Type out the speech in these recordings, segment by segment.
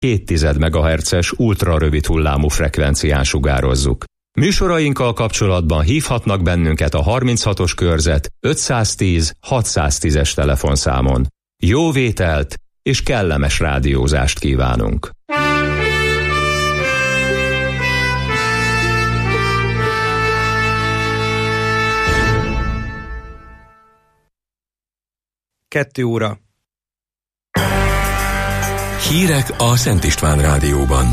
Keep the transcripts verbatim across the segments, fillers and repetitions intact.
két tized megahertzes ultrarövid hullámú frekvencián sugározzuk. Műsorainkkal kapcsolatban hívhatnak bennünket a harminchatos körzet ötszáztíz hatszáztízes telefonszámon. Jó vételt és kellemes rádiózást kívánunk! Kettő óra. Hírek a Szent István Rádióban.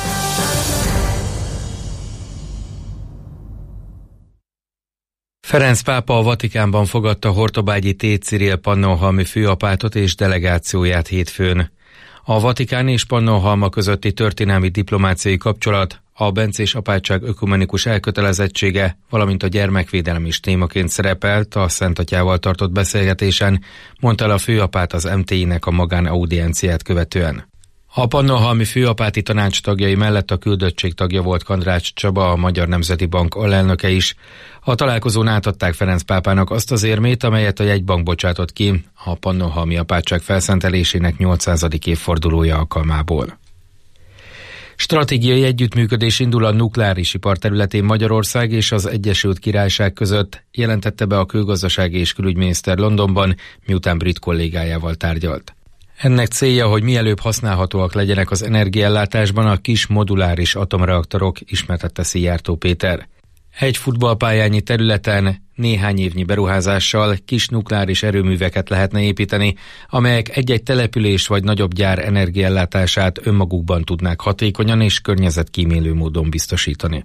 Ferenc pápa a Vatikánban fogadta Hortobágyi Th. Cirill pannonhalmi főapátot és delegációját hétfőn. A Vatikán és Pannonhalma közötti történelmi diplomáciai kapcsolat, a bencés apátság ökumenikus elkötelezettsége, valamint a gyermekvédelem is témaként szerepelt a Szent Atyával tartott beszélgetésen, mondta el a főapát az em té i-nek a magánaudienciát követően. A pannonhalmi főapáti tanács tagjai mellett a küldöttség tagja volt Kandrácz Csaba, a Magyar Nemzeti Bank alelnöke is. A találkozón átadták Ferenc pápának azt az érmét, amelyet a jegybank bocsátott ki a pannonhalmi apátság felszentelésének nyolcszázadik évfordulója alkalmából. Stratégiai együttműködés indul a nukleáris ipar területén Magyarország és az Egyesült Királyság között, jelentette be a külgazdasági és külügyminiszter Londonban, miután brit kollégájával tárgyalt. Ennek célja, hogy mielőbb használhatóak legyenek az energiaellátásban a kis moduláris atomreaktorok, ismertette Szijjártó Péter. Egy futballpályányi területen néhány évnyi beruházással kis nukleáris erőműveket lehetne építeni, amelyek egy-egy település vagy nagyobb gyár energiaellátását önmagukban tudnák hatékonyan és környezetkímélő módon biztosítani.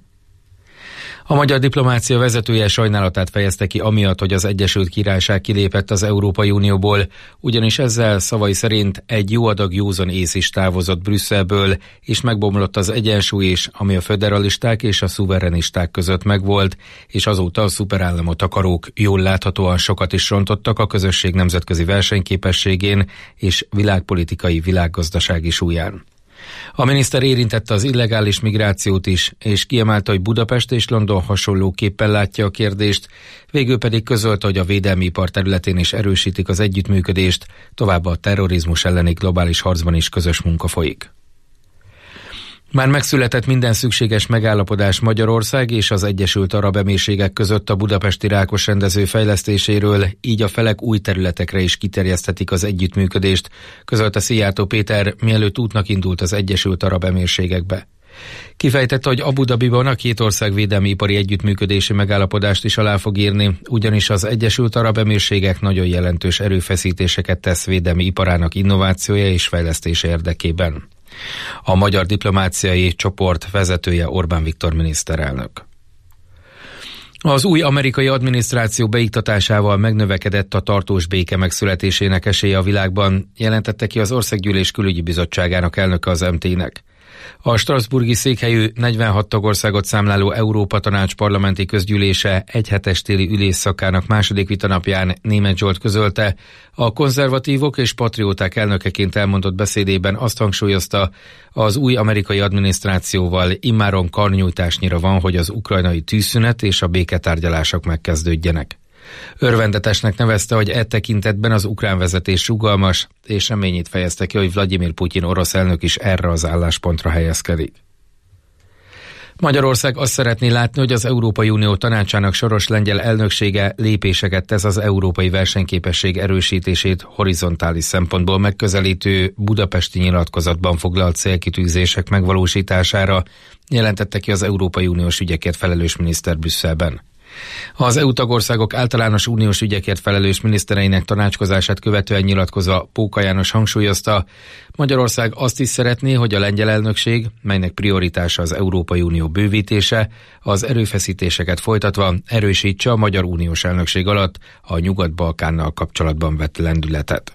A magyar diplomácia vezetője sajnálatát fejezte ki amiatt, hogy az Egyesült Királyság kilépett az Európai Unióból, ugyanis ezzel szavai szerint egy jó adag józan ész is távozott Brüsszelből, és megbomlott az egyensúly is, ami a föderalisták és a szuverenisták között megvolt, és azóta a szuperállamot akarók jól láthatóan sokat is rontottak a közösség nemzetközi versenyképességén és világpolitikai világgazdasági súlyán. A miniszter érintette az illegális migrációt is, és kiemelte, hogy Budapest és London hasonlóképpen látja a kérdést, végül pedig közölte, hogy a védelmi ipar területén is erősítik az együttműködést, továbbá a terrorizmus elleni globális harcban is közös munka folyik. Már megszületett minden szükséges megállapodás Magyarország és az Egyesült Arab Emírségek között a budapesti Rákos rendező fejlesztéséről, így a felek új területekre is kiterjeszthetik az együttműködést, közölte Szijjártó Péter, mielőtt útnak indult az Egyesült Arab Emírségekbe. Kifejtette, hogy Abu Dhabiban a két ország védelmi ipari együttműködési megállapodást is alá fog írni, ugyanis az Egyesült Arab Emírségek nagyon jelentős erőfeszítéseket tesz védelmi iparának innovációja és fejlesztése érdekében. A magyar diplomáciai csoport vezetője Orbán Viktor miniszterelnök. Az új amerikai adminisztráció beiktatásával megnövekedett a tartós béke megszületésének esélye a világban, jelentette ki az Országgyűlés Külügyi Bizottságának elnöke az em té i-nek. A strasbourgi székhelyű negyvenhat tagországot számláló Európa Tanács parlamenti közgyűlése egyhetes téli ülésszakának második vitanapján Németh Zsolt közölte, a konzervatívok és patrióták elnökeként elmondott beszédében azt hangsúlyozta, az új amerikai adminisztrációval immáron karnyújtásnyira van, hogy az ukrajnai tűzszünet és a béketárgyalások megkezdődjenek. Örvendetesnek nevezte, hogy e tekintetben az ukrán vezetés rugalmas, és reményét fejezte ki, hogy Vladimir Putyin orosz elnök is erre az álláspontra helyezkedik. Magyarország azt szeretné látni, hogy az Európai Unió tanácsának soros lengyel elnöksége lépéseket tesz az európai versenyképesség erősítését horizontális szempontból megközelítő budapesti nyilatkozatban foglalt célkitűzések megvalósítására, jelentette ki az Európai Uniós ügyekért felelős miniszter Brüsszelben. Az é u tagországok általános uniós ügyekért felelős minisztereinek tanácskozását követően nyilatkozva Póka János hangsúlyozta, Magyarország azt is szeretné, hogy a lengyel elnökség, melynek prioritása az Európai Unió bővítése, az erőfeszítéseket folytatva erősítse a magyar uniós elnökség alatt a Nyugat-Balkánnal kapcsolatban vett lendületet.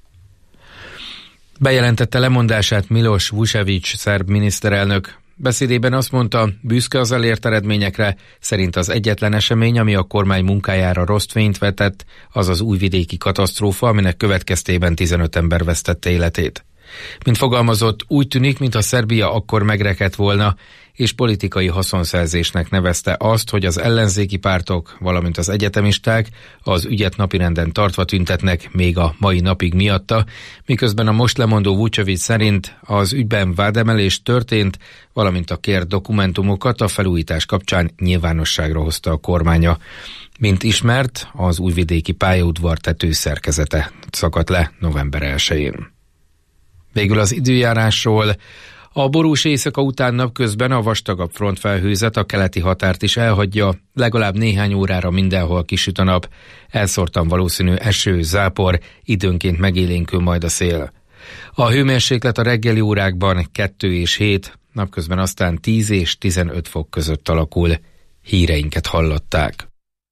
Bejelentette lemondását Miloš Vučević szerb miniszterelnök. Beszédében azt mondta, büszke az elért eredményekre, szerint az egyetlen esemény, ami a kormány munkájára rossz fényt vetett, az az újvidéki katasztrófa, aminek következtében tizenöt ember vesztette életét. Mint fogalmazott, úgy tűnik, mintha Szerbia akkor megrekedt volna, és politikai haszonszerzésnek nevezte azt, hogy az ellenzéki pártok, valamint az egyetemisták az ügyet napirenden tartva tüntetnek még a mai napig miatta, miközben a most lemondó Vučević szerint az ügyben vádemelés történt, valamint a kért dokumentumokat a felújítás kapcsán nyilvánosságra hozta a kormánya. Mint ismert, az újvidéki pályaudvar tetőszerkezete szakadt le november elsején. Végül az időjárásról. A borús éjszaka után napközben a vastagabb frontfelhőzet a keleti határt is elhagyja, legalább néhány órára mindenhol kisüt a nap, elszórtan valószínű eső, zápor, időnként megélénkül majd a szél. A hőmérséklet a reggeli órákban kettő és hét, napközben aztán tíz és tizenöt fok között alakul. Híreinket hallották.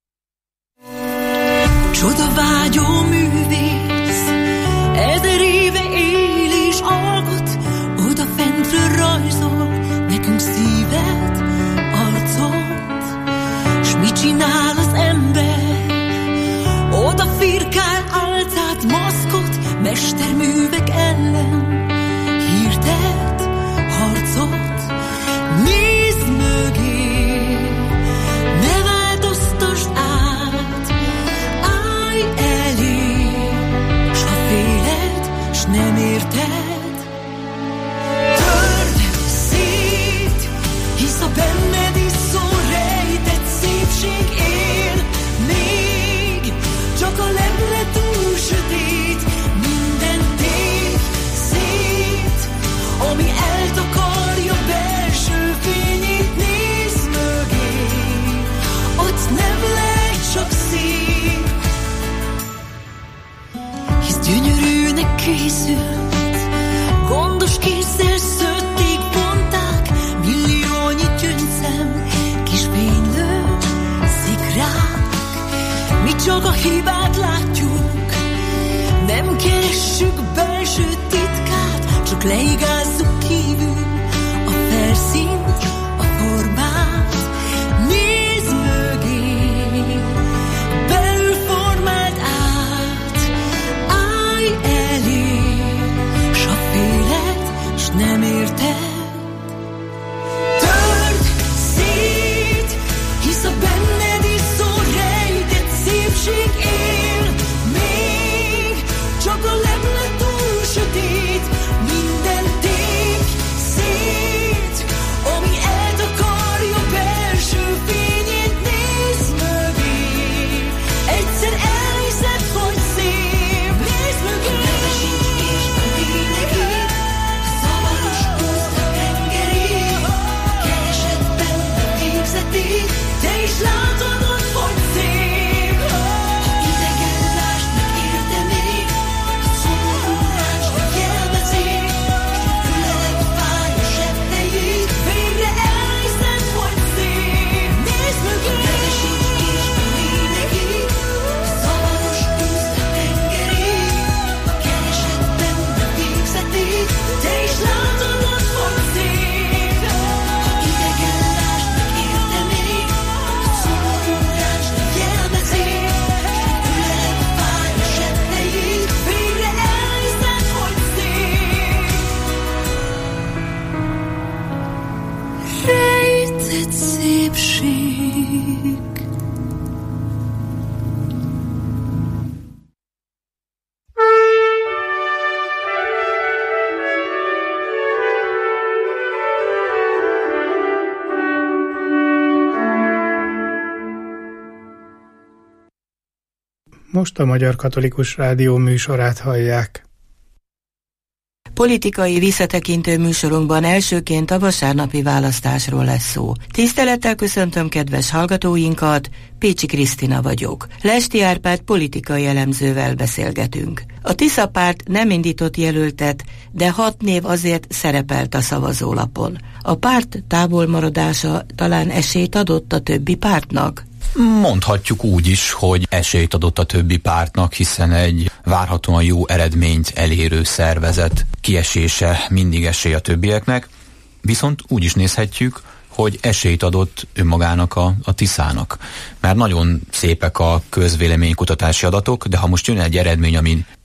Csodavágyó művész, ezer éve él és alkot, oda fentről rajzol nekünk szívet, arcot, s mit csinál az ember? Oda firkál álcát, maszkot, mesterművek ellen, hirdet, harcot, nézd mögé, ne változtasd át, állj elé, s ha féled, s nem érted, a benned iszó rejtett szépség él még, csak a leple túl sötét, minden tép szét, ami eltakarja belső fényét, nézd mögé, ott nem lehet csak szép, hisz gyönyörűnek készült, gondos kézzel szőtték, vonták, milliónyi gyöngyszem, kis fénylő szikrák. Mi csak a hibát látjuk, nem keressük belső titkát, csak leigázzuk kívül a felszínt, a formát. Nézd mögé, belül formáld át, állj elé, s ha féled, s nem érted, hisz a benned iszó rejtett szépség él még, csak a leple túl sötét, minden tép szét, ami eltakarja belső fényét, nézd mögé, egyszer elhiszed, hogy szép, nézd mögé, és pedig neki, szabados húzd a tengerét, keresed benne végzetét, te is látod ott, hogy szép. Ha idegen lásd meg, érte még, szomorú lásd meg, jelmezét, s fülelek fáj a zsebtejét, végre elhiszed, hogy szép. Nézd mögé, nevesíts és belé neki, szabados húzd a tengerét, keresed benne végzetét, te is látod ott, hogy szép. Ha idegen lásd meg, érte még, szomorú lásd meg, jelmezét, fülelek fáj a zsebtejét, végre elhiszed, hogy szép. Rejtett szépség. Most a Magyar Katolikus Rádió műsorát hallják. Politikai visszatekintő műsorunkban elsőként a vasárnapi választásról lesz szó. Tisztelettel köszöntöm kedves hallgatóinkat, Pécsi Krisztina vagyok. Lesti Árpád politikai elemzővel beszélgetünk. A Tisza párt nem indított jelöltet, de hat név azért szerepelt a szavazólapon. A párt távolmaradása talán esélyt adott a többi pártnak? Mondhatjuk úgy is, hogy esélyt adott a többi pártnak, hiszen egy várhatóan jó eredményt elérő szervezet kiesése mindig esély a többieknek, viszont úgy is nézhetjük, hogy esélyt adott önmagának a, a Tiszának. Mert nagyon szépek a közvéleménykutatási adatok, de ha most jön egy eredmény, ami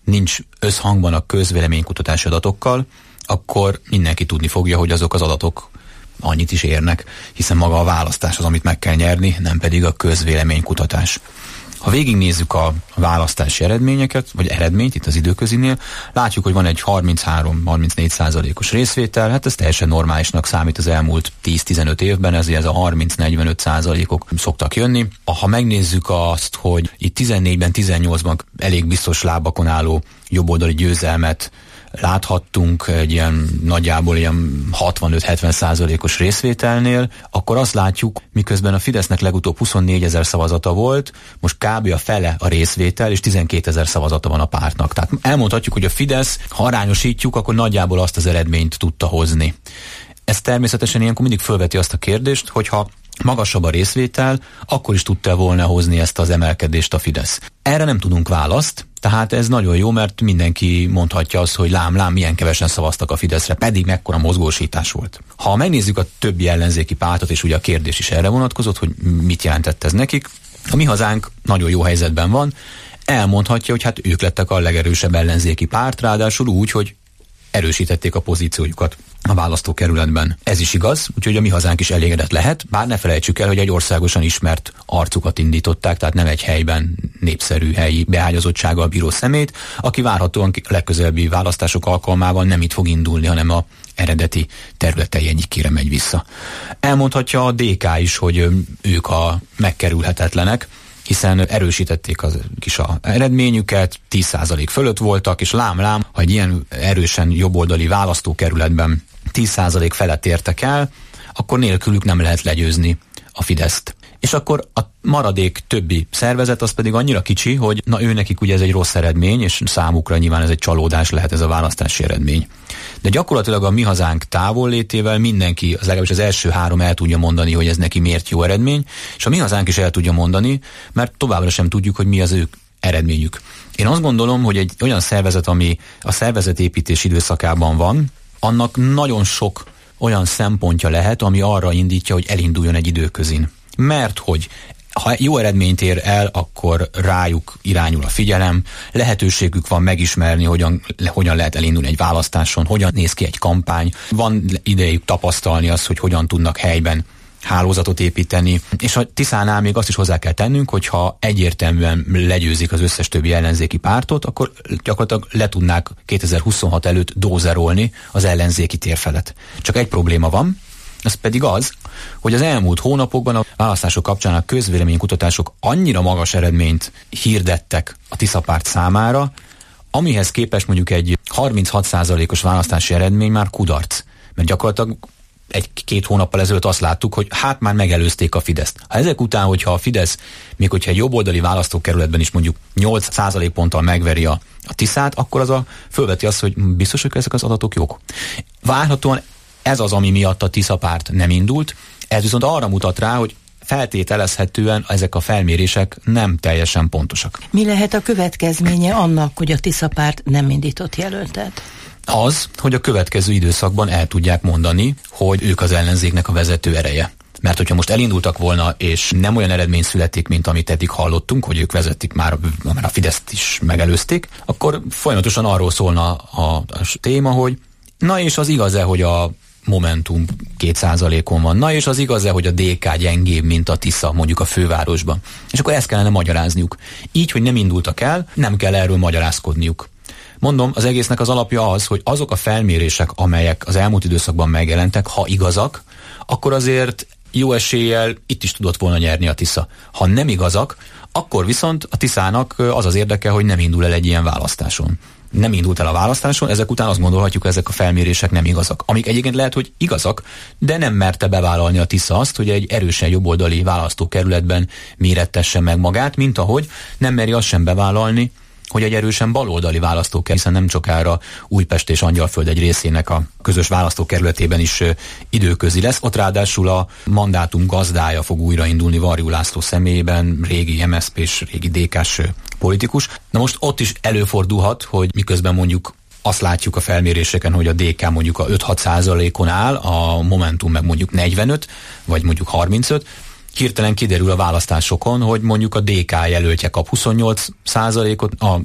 nincs összhangban a közvéleménykutatási adatokkal, akkor mindenki tudni fogja, hogy azok az adatok annyit is érnek, hiszen maga a választás az, amit meg kell nyerni, nem pedig a közvéleménykutatás. Ha végignézzük a választási eredményeket, vagy eredményt itt az időközinél, látjuk, hogy van egy harminchárom-harmincnégy százalékos részvétel, hát ez teljesen normálisnak számít az elmúlt tíz-tizenöt évben, ezért ez a harminc-negyvenöt százalékok szoktak jönni. Ha megnézzük azt, hogy itt tizennégyben, tizennyolcban elég biztos lábakon álló jobboldali győzelmet láthattunk egy ilyen nagyjából ilyen hatvanöt-hetven százalékos részvételnél, akkor azt látjuk, miközben a Fidesznek legutóbb huszonnégyezer szavazata volt, most kb. A fele a részvétel, és tizenkétezer szavazata van a pártnak. Tehát elmondhatjuk, hogy a Fidesz, ha arányosítjuk, akkor nagyjából azt az eredményt tudta hozni. Ez természetesen ilyenkor mindig fölveti azt a kérdést, hogyha magasabb a részvétel, akkor is tudta volna hozni ezt az emelkedést a Fidesz. Erre nem tudunk választ, tehát ez nagyon jó, mert mindenki mondhatja azt, hogy lám, lám, milyen kevesen szavaztak a Fideszre, pedig mekkora mozgósítás volt. Ha megnézzük a többi ellenzéki pártot, és ugye a kérdés is erre vonatkozott, hogy mit jelentett ez nekik, a Mi Hazánk nagyon jó helyzetben van, elmondhatja, hogy hát ők lettek a legerősebb ellenzéki párt, ráadásul úgy, hogy erősítették a pozíciójukat a választókerületben. Ez is igaz, úgyhogy a Mi Hazánk is elégedett lehet, bár ne felejtsük el, hogy egy országosan ismert arcukat indították, tehát nem egy helyben népszerű helyi beágyazottsággal bíró szemét, aki várhatóan legközelebbi választások alkalmával nem itt fog indulni, hanem a eredeti területei egyikére megy vissza. Elmondhatja a dé ká is, hogy ők a megkerülhetetlenek, hiszen erősítették az kis a eredményüket, tíz százalék fölött voltak, és lám-lám, ha egy ilyen erősen jobboldali választókerületben tíz százalék felett értek el, akkor nélkülük nem lehet legyőzni a Fideszt. És akkor a maradék többi szervezet az pedig annyira kicsi, hogy na ő nekik ugye ez egy rossz eredmény, és számukra nyilván ez egy csalódás lehet ez a választási eredmény. De gyakorlatilag a Mi Hazánk távollétével mindenki, az legalábbis az első három el tudja mondani, hogy ez neki miért jó eredmény, és a Mi Hazánk is el tudja mondani, mert továbbra sem tudjuk, hogy mi az ő eredményük. Én azt gondolom, hogy egy olyan szervezet, ami a szervezetépítés időszakában van, annak nagyon sok olyan szempontja lehet, ami arra indítja, hogy elinduljon egy időközin. Mert hogy ha jó eredményt ér el, akkor rájuk irányul a figyelem, lehetőségük van megismerni, hogyan, hogyan lehet elindulni egy választáson, hogyan néz ki egy kampány, van idejük tapasztalni azt, hogy hogyan tudnak helyben hálózatot építeni, és a Tiszánál még azt is hozzá kell tennünk, hogyha egyértelműen legyőzik az összes többi ellenzéki pártot, akkor gyakorlatilag le tudnák kétezer-huszonhat előtt dózerolni az ellenzéki térfelet. Csak egy probléma van, az pedig az, hogy az elmúlt hónapokban a választások kapcsán a közvéleménykutatások annyira magas eredményt hirdettek a Tisza párt számára, amihez képest mondjuk egy harminchat százalékos választási eredmény már kudarc. Mert gyakorlatilag egy-két hónappal ezelőtt azt láttuk, hogy hát már megelőzték a Fideszt. Ha ezek után, hogyha a Fidesz, még hogyha egy jobboldali választókerületben is mondjuk nyolc százalékponttal megveri a, a Tiszát, akkor az a fölveti azt, hogy biztos, hogy ezek az adatok jók. Várhatóan ez az, ami miatt a Tisza párt nem indult, ez viszont arra mutat rá, hogy feltételezhetően ezek a felmérések nem teljesen pontosak. Mi lehet a következménye annak, hogy a Tisza párt nem indított jelöltet? Az, hogy a következő időszakban el tudják mondani, hogy ők az ellenzéknek a vezető ereje. Mert hogyha most elindultak volna, és nem olyan eredmény születik, mint amit eddig hallottunk, hogy ők vezetik, már, már a Fideszt is megelőzték, akkor folyamatosan arról szólna a, a téma, hogy na és az igaz-e, hogy a Momentum két százalékon van. Na és az igaz-e, hogy a dé ká gyengébb, mint a Tisza, mondjuk a fővárosban. És akkor ezt kellene magyarázniuk. Így, hogy nem indultak el, nem kell erről magyarázkodniuk. Mondom, az egésznek az alapja az, hogy azok a felmérések, amelyek az elmúlt időszakban megjelentek, ha igazak, akkor azért jó eséllyel itt is tudott volna nyerni a Tisza. Ha nem igazak, akkor viszont a Tiszának az az érdeke, hogy nem indul el egy ilyen választáson. Nem indult el a választáson, ezek után azt gondolhatjuk, hogy ezek a felmérések nem igazak. Amik egyébként lehet, hogy igazak, de nem merte bevállalni a Tisza azt, hogy egy erősen jobboldali választókerületben mérettesse meg magát, mint ahogy nem meri azt sem bevállalni, hogy egy erősen baloldali választókerület, hiszen nem sokára Újpest és Angyalföld egy részének a közös választókerületében is időközi lesz. Ott ráadásul a mandátum gazdája fog újraindulni Varjú László személyében, régi em es zé pés, régi dé ká-s politikus. Na most ott is előfordulhat, hogy miközben mondjuk azt látjuk a felméréseken, hogy a dé ká mondjuk a öt-hat százalékon áll, a Momentum meg mondjuk negyvenöt, vagy mondjuk harmincöt, hirtelen kiderül a választásokon, hogy mondjuk a dé ká jelöltje kap huszonnyolc százalékot, a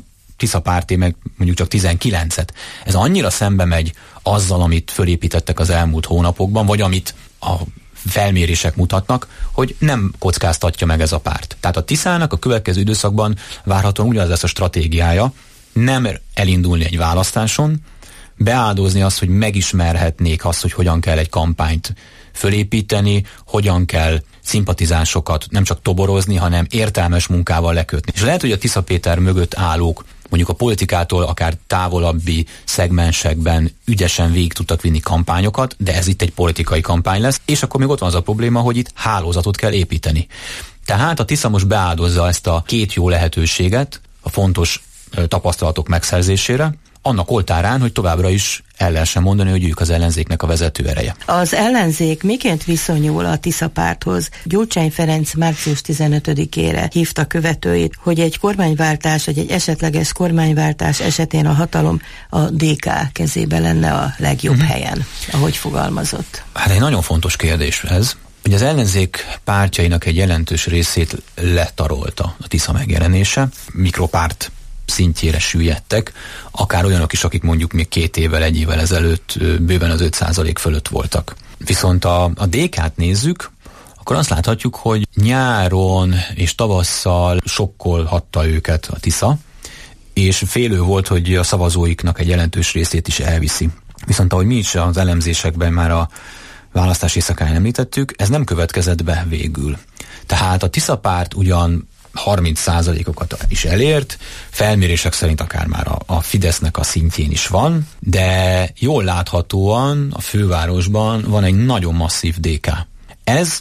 Tisza párté meg mondjuk csak tizenkilencet. Ez annyira szembe megy azzal, amit fölépítettek az elmúlt hónapokban, vagy amit a felmérések mutatnak, hogy nem kockáztatja meg ez a párt. Tehát a Tiszának a következő időszakban várhatóan ugyanaz lesz a stratégiája, nem elindulni egy választáson, beáldozni azt, hogy megismerhetnék azt, hogy hogyan kell egy kampányt fölépíteni, hogyan kell szimpatizánsokat nem csak toborozni, hanem értelmes munkával lekötni. És lehet, hogy a Tisza Péter mögött állók mondjuk a politikától akár távolabbi szegmensekben ügyesen végig tudtak vinni kampányokat, de ez itt egy politikai kampány lesz, és akkor még ott van az a probléma, hogy itt hálózatot kell építeni. Tehát a Tisza most beáldozza ezt a két jó lehetőséget a fontos tapasztalatok megszerzésére, annak oltárán, hogy továbbra is el lehessen mondani, hogy ők az ellenzéknek a vezető ereje. Az ellenzék miként viszonyul a Tisza párthoz? Gyurcsány Ferenc március tizenötödikére hívta követőit, hogy egy kormányváltás, vagy egy esetleges kormányváltás esetén a hatalom a dé ká kezébe lenne a legjobb hmm. helyen, ahogy fogalmazott. Hát egy nagyon fontos kérdés ez. Ugye az ellenzék pártjainak egy jelentős részét letarolta a Tisza megjelenése, mikropárt szintjére süllyedtek, akár olyanok is, akik mondjuk még két évvel, egy évvel ezelőtt bőven az öt százalék fölött voltak. Viszont a, a dé ká-t nézzük, akkor azt láthatjuk, hogy nyáron és tavasszal sokkolhatta őket a Tisza, és félő volt, hogy a szavazóiknak egy jelentős részét is elviszi. Viszont ahogy mi is az elemzésekben már a választás éjszakán említettük, ez nem következett be végül. Tehát a Tisza párt ugyan harminc százalékokat is elért, felmérések szerint akár már a, a Fidesznek a szintjén is van, de jól láthatóan a fővárosban van egy nagyon masszív dé ká. Ez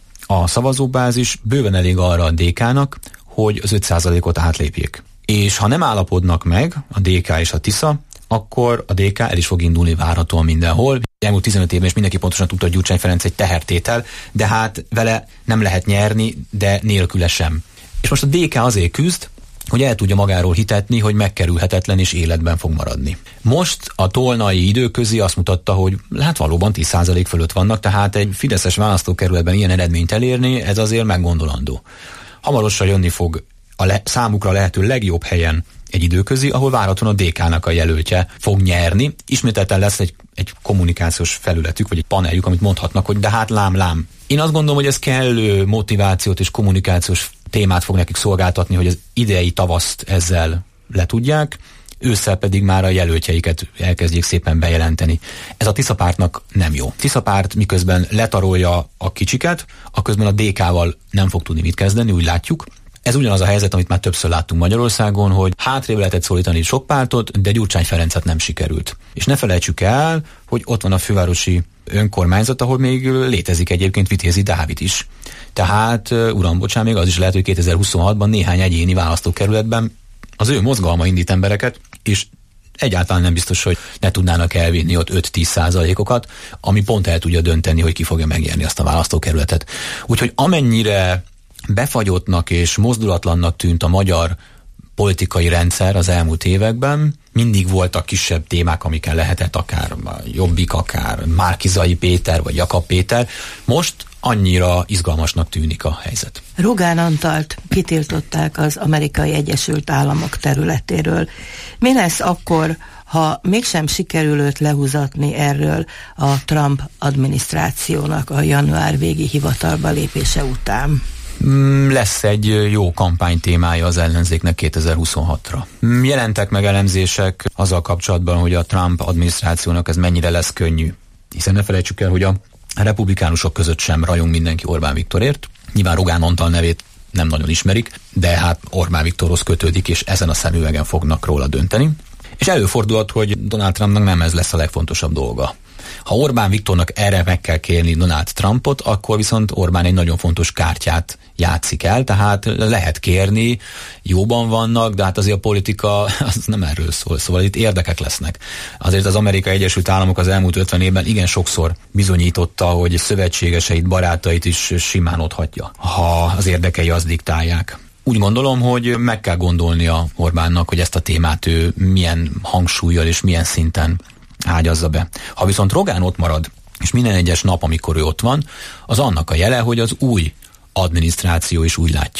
a szavazóbázis bőven elég arra a dé ká-nak, hogy az öt százalékot átlépjék. És ha nem állapodnak meg a dé ká és a Tisza, akkor a dé ká el is fog indulni várhatóan mindenhol. Elmúlt tizenöt évben is mindenki pontosan tudta, hogy Gyurcsány Ferenc egy tehertétel, de hát vele nem lehet nyerni, de nélküle sem. És most a dé ká azért küzd, hogy el tudja magáról hitetni, hogy megkerülhetetlen és életben fog maradni. Most a tolnai időközi azt mutatta, hogy hát valóban tíz százalék fölött vannak, tehát egy fideszes választókerületben ilyen eredményt elérni, ez azért meggondolandó. Hamarosan jönni fog a le- számukra lehető legjobb helyen egy időközi, ahol várhatóan a dé ká-nak a jelöltje fog nyerni. Ismételten lesz egy, egy kommunikációs felületük, vagy egy paneljük, amit mondhatnak, hogy de hát lám, lám. Én azt gondolom, hogy ez kellő motivációt és kommunikációs témát fog nekik szolgáltatni, hogy az idei tavaszt ezzel letudják, ősszel pedig már a jelöltjeiket elkezdjék szépen bejelenteni. Ez a Tisza pártnak nem jó. Tisza párt miközben letarolja a kicsiket, aközben a dé ká-val nem fog tudni mit kezdeni, úgy látjuk. Ez ugyanaz a helyzet, amit már többször láttunk Magyarországon, hogy hátrébb lehetett szólítani sok pártot, de Gyurcsány Ferencet nem sikerült. És ne felejtsük el, hogy ott van a fővárosi önkormányzat, ahol még létezik egyébként Vitézi Dávid is. Tehát, uram, bocsán, még az is lehet, hogy kétezer-huszonhatban néhány egyéni választókerületben az ő mozgalma indít embereket, és egyáltalán nem biztos, hogy ne tudnának elvinni ott öt-tíz százalékokat, ami pont el tudja dönteni, hogy ki fogja megnyerni azt a választókerületet. Úgyhogy amennyire befagyottnak és mozdulatlannak tűnt a magyar politikai rendszer az elmúlt években, mindig voltak kisebb témák, amiken lehetett akár Jobbik, akár Márki-Zay Péter, vagy Jakab Péter. Most annyira izgalmasnak tűnik a helyzet. Rogán Antalt kitiltották az Amerikai Egyesült Államok területéről. Mi lesz akkor, ha mégsem sikerül őt lehúzatni erről a Trump adminisztrációnak a január végi hivatalba lépése után? Lesz egy jó kampánytémája az ellenzéknek kétezer-huszonhatra. Jelentek meg elemzések azzal kapcsolatban, hogy a Trump adminisztrációnak ez mennyire lesz könnyű. Hiszen ne felejtsük el, hogy a republikánusok között sem rajong mindenki Orbán Viktorért. Nyilván Rogán Antal nevét nem nagyon ismerik, de hát Orbán Viktorhoz kötődik, és ezen a szemüvegen fognak róla dönteni. És előfordulhat, hogy Donald Trumpnak nem ez lesz a legfontosabb dolga. Ha Orbán Viktornak erre meg kell kérni Donald Trumpot, akkor viszont Orbán egy nagyon fontos kártyát játszik el, tehát lehet kérni, jóban vannak, de hát azért a politika az nem erről szól, szóval itt érdekek lesznek. Azért az Amerikai Egyesült Államok az elmúlt ötven évben igen sokszor bizonyította, hogy szövetségeseit, barátait is simán otthagyja, ha az érdekei azt diktálják. Úgy gondolom, hogy meg kell gondolnia Orbánnak, hogy ezt a témát ő milyen hangsúllyal és milyen szinten ágyazza be. Ha viszont Rogán ott marad, és minden egyes nap, amikor ő ott van, az annak a jele, hogy az új adminisztráció is úgy látja,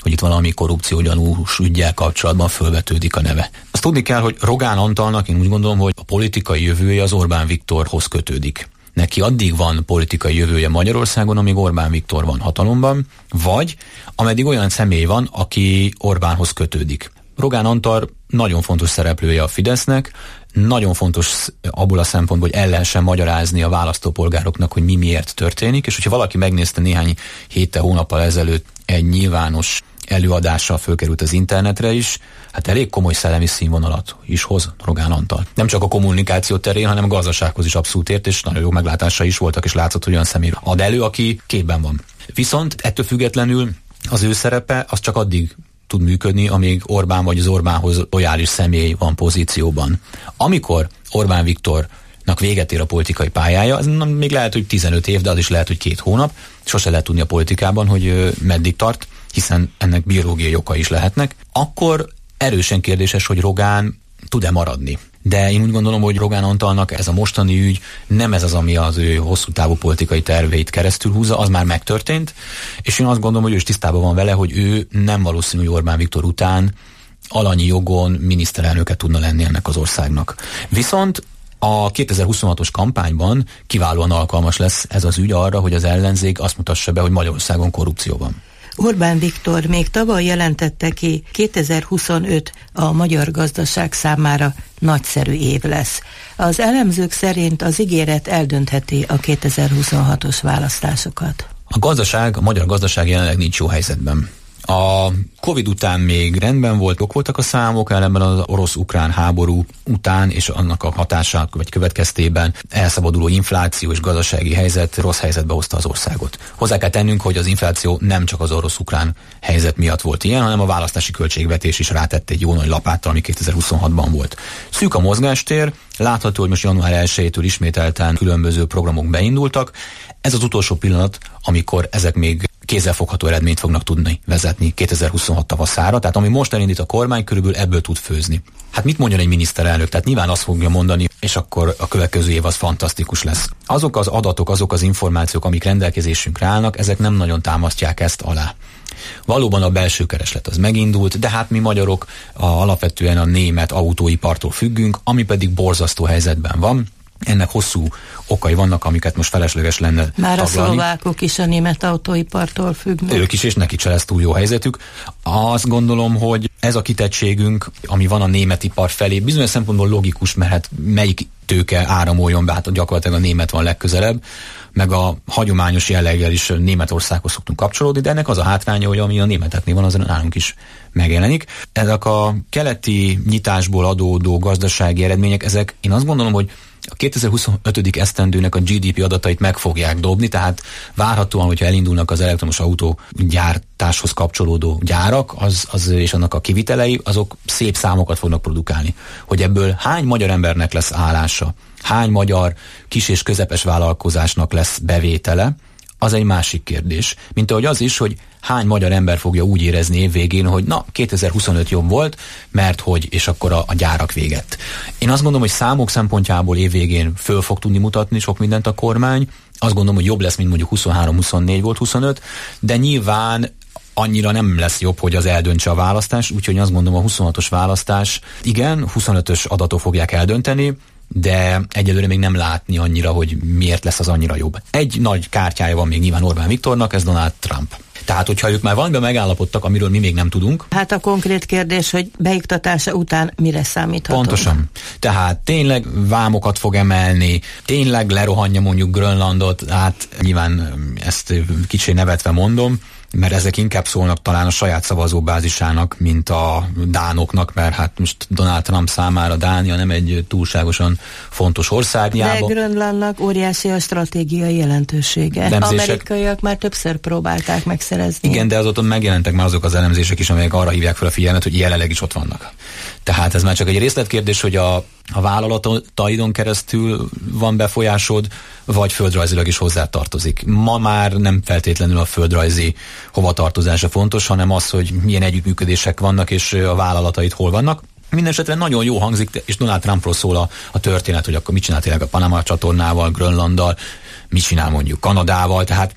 hogy itt valami korrupciógyanús üggyel kapcsolatban fölvetődik a neve. Azt tudni kell, hogy Rogán Antalnak én úgy gondolom, hogy a politikai jövője az Orbán Viktorhoz kötődik. Neki addig van politikai jövője Magyarországon, amíg Orbán Viktor van hatalomban, vagy ameddig olyan személy van, aki Orbánhoz kötődik. Rogán Antal nagyon fontos szereplője a Fidesznek, nagyon fontos abból a szempontból, hogy el lehessen magyarázni a választópolgároknak, hogy mi miért történik, és hogyha valaki megnézte néhány héttel, hónappal ezelőtt egy nyilvános előadással fölkerült az internetre is, hát elég komoly szellemi színvonalat is hoz Rogán Antal. Nem csak a kommunikáció terén, hanem a gazdasághoz is abszolút ért, és nagyon jó meglátásai is voltak, és látszott, hogy olyan személy ad elő, aki képben van. Viszont ettől függetlenül az ő szerepe az csak addig tud működni, amíg Orbán vagy az Orbánhoz lojális személy van pozícióban. Amikor Orbán Viktornak véget ér a politikai pályája, az még lehet, hogy tizenöt év, de az is lehet, hogy két hónap, sose lehet tudni a politikában, hogy meddig tart, hiszen ennek biológiai okai is lehetnek, akkor erősen kérdéses, hogy Rogán tud-e maradni. De én úgy gondolom, hogy Rogán Antalnak ez a mostani ügy nem ez az, ami az ő hosszú távú politikai terveit keresztül húzza, az már megtörtént, és én azt gondolom, hogy ő is tisztában van vele, hogy ő nem valószínű, hogy Orbán Viktor után alanyi jogon miniszterelnöke tudna lenni ennek az országnak. Viszont a kétezer-huszonhatos kampányban kiválóan alkalmas lesz ez az ügy arra, hogy az ellenzék azt mutassa be, hogy Magyarországon korrupció van. Orbán Viktor még tavaly jelentette ki, kétezer-huszonöt a magyar gazdaság számára nagyszerű év lesz. Az elemzők szerint az ígéret eldöntheti a kétezer-huszonhatos választásokat. A gazdaság, a magyar gazdaság jelenleg nincs jó helyzetben. A Covid után még rendben voltak, voltak a számok, ellenben az orosz-ukrán háború után és annak a hatása vagy következtében elszabaduló infláció és gazdasági helyzet rossz helyzetbe hozta az országot. Hozzá kell tennünk, hogy az infláció nem csak az orosz-ukrán helyzet miatt volt ilyen, hanem a választási költségvetés is rátett egy jó nagy lapáttal, ami kétezer-huszonhatban volt. Szűk a mozgástér, látható, hogy most január elsejétől ismételten különböző programok beindultak. Ez az utolsó pillanat, amikor ezek még kézzelfogható eredményt fognak tudni vezetni kétezer-huszonhat tavaszára, tehát ami most elindít a kormány, körülbelül ebből tud főzni. Hát mit mondjon egy miniszterelnök? Tehát nyilván azt fogja mondani, és akkor a következő év az fantasztikus lesz. Azok az adatok, azok az információk, amik rendelkezésünkre állnak, ezek nem nagyon támasztják ezt alá. Valóban a belső kereslet az megindult, de hát mi magyarok a, alapvetően a német autóipartól függünk, ami pedig borzasztó helyzetben van. Ennek hosszú okai vannak, amiket most felesleges lenne Már taglalni. a szlovákok is a német autóipartól függnek. Ők is, és nekik se lesz túl jó helyzetük. Azt gondolom, hogy ez a kitettségünk, ami van a német ipar felé, bizonyos szempontból logikus, mert hát melyik tőke áramoljon be, hát gyakorlatilag a német van legközelebb, meg a hagyományos jelleggel is Németországhoz szoktunk kapcsolódni, de ennek az a hátránya, hogy ami a németeknél van, az nálunk is megjelenik. Ezek a keleti nyitásból adódó gazdasági eredmények, ezek én azt gondolom, hogy a kétezer-huszonötödik esztendőnek a gé dé pé adatait meg fogják dobni, tehát várhatóan, hogyha elindulnak az elektromos autó gyártáshoz kapcsolódó gyárak, az, az és annak a kivitelei, azok szép számokat fognak produkálni. Hogy ebből hány magyar embernek lesz állása, hány magyar kis- és közepes vállalkozásnak lesz bevétele, az egy másik kérdés. Mint ahogy az is, hogy hány magyar ember fogja úgy érezni évvégén, hogy na, kétezer-huszonöt jobb volt, mert hogy, és akkor a, a gyárak véget. Én azt gondolom, hogy számok szempontjából évvégén föl fog tudni mutatni sok mindent a kormány. Azt gondolom, hogy jobb lesz, mint mondjuk huszonhárom huszonnégy volt huszonöt, de nyilván annyira nem lesz jobb, hogy az eldöntse a választás, úgyhogy azt gondolom, a huszonhatos választás, igen, huszonötös adatok fogják eldönteni, de egyelőre még nem látni annyira, hogy miért lesz az annyira jobb. Egy nagy kártyája van még nyilván Orbán Viktornak, ez Donald Trump. Tehát, hogyha ők már valamiben megállapodtak, amiről mi még nem tudunk. Hát a konkrét kérdés, hogy beiktatása után mire számíthatunk? Pontosan. Tehát tényleg vámokat fog emelni, tényleg lerohanja mondjuk Grönlandot, hát nyilván ezt kicsi nevetve mondom, mert ezek inkább szólnak talán a saját szavazóbázisának, mint a dánoknak, mert hát most Donald Trump számára Dánia nem egy túlságosan fontos ország. De Grönlandnak óriási a stratégiai jelentősége. Elemzések... Amerikaiak már többször próbálták megszerezni. Igen, de azóta megjelentek már azok az elemzések is, amelyek arra hívják fel a figyelmet, hogy jelenleg is ott vannak. Tehát ez már csak egy részletkérdés, hogy a, a vállalataidon keresztül van befolyásod, vagy földrajzilag is hozzátartozik. Ma már nem feltétlenül a földrajzi hovatartozása fontos, hanem az, hogy milyen együttműködések vannak, és a vállalataid hol vannak. Mindenesetre nagyon jó hangzik, és Donald Trumpról szól a, a történet, hogy akkor mit csinál tényleg a Panama csatornával, Grönlanddal, mit csinál mondjuk Kanadával, tehát